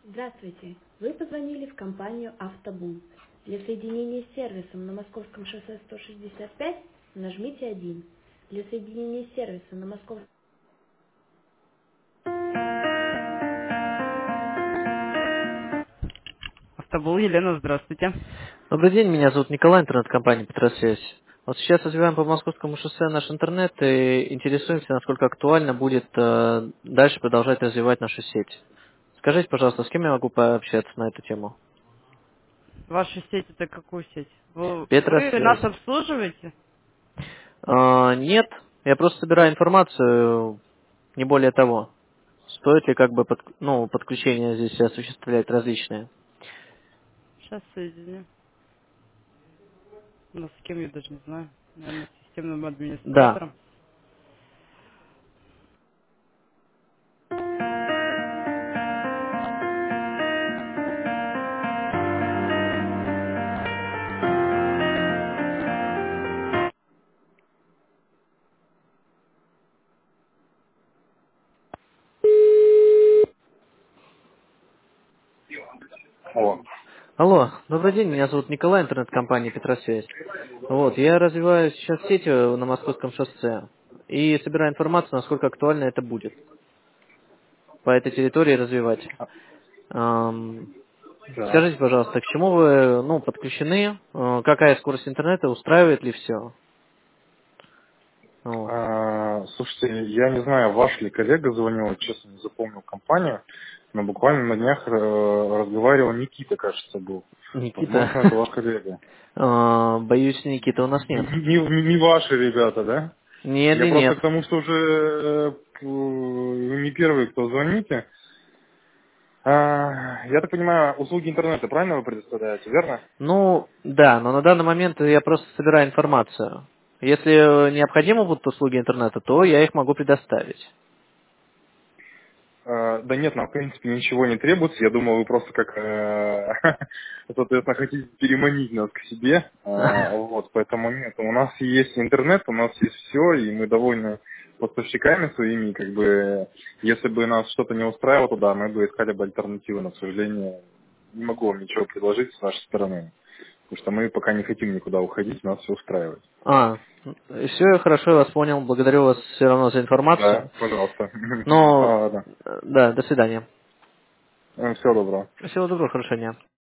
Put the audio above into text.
Здравствуйте! Вы позвонили в компанию «Автобум». Для соединения с сервисом на Московском шоссе 165 нажмите 1. Для соединения с сервисом на Московском... Автобул, Елена, здравствуйте. Добрый день, меня зовут Николай, интернет-компания «Петросвязь». Вот сейчас развиваем по Московскому шоссе наш интернет и интересуемся, насколько актуально будет дальше продолжать развивать нашу сеть. Скажите, пожалуйста, с кем я могу пообщаться на эту тему? Ваша сеть это какую сеть? Вы Петросвязь. нас обслуживаете? Нет, я просто собираю информацию, не более того. Стоит ли подключение здесь осуществлять различные? Сейчас соединю. Ну, с кем я даже не знаю. Наверное, с системным Да. администратором. Алло. Алло, добрый день, меня зовут Николай, интернет-компания «Петросвязь». Вот, я развиваю сейчас сеть на Московском шоссе и собираю информацию, насколько актуально это будет по этой территории развивать. Ам, Так. Скажите, пожалуйста, к чему вы подключены, какая скорость интернета, устраивает ли все? Вот. Слушайте, я не знаю, ваш ли коллега звонил, честно не запомнил компанию, но буквально на днях разговаривал Никита, кажется, был. Возможно, Никита, это ваш коллега. боюсь, Никиты у нас нет. Не ваши ребята, да? Нет Я и просто нет. к тому, что уже вы не первый, кто звоните. Я так понимаю, услуги интернета, правильно вы предоставляете, верно? Ну, да, но на данный момент я просто собираю информацию. Если необходимы будут услуги интернета, то я их могу предоставить. Да нет, нам в принципе ничего не требуется. Я думал, вы просто как, соответственно, хотите переманить нас к себе. Вот, поэтому нет. У нас есть интернет, у нас есть все, и мы довольны поставщиками своими. Как бы, если бы нас что-то не устраивало, то да, мы бы искали бы альтернативы. Но, к сожалению, не могу вам ничего предложить с нашей стороны. Потому что мы пока не хотим никуда уходить, нас все устраивает. Все, хорошо, я вас понял. Благодарю вас все равно за Да, информацию. пожалуйста. Но, Ладно. да, до свидания. Всего доброго. Всего доброго, хорошего дня.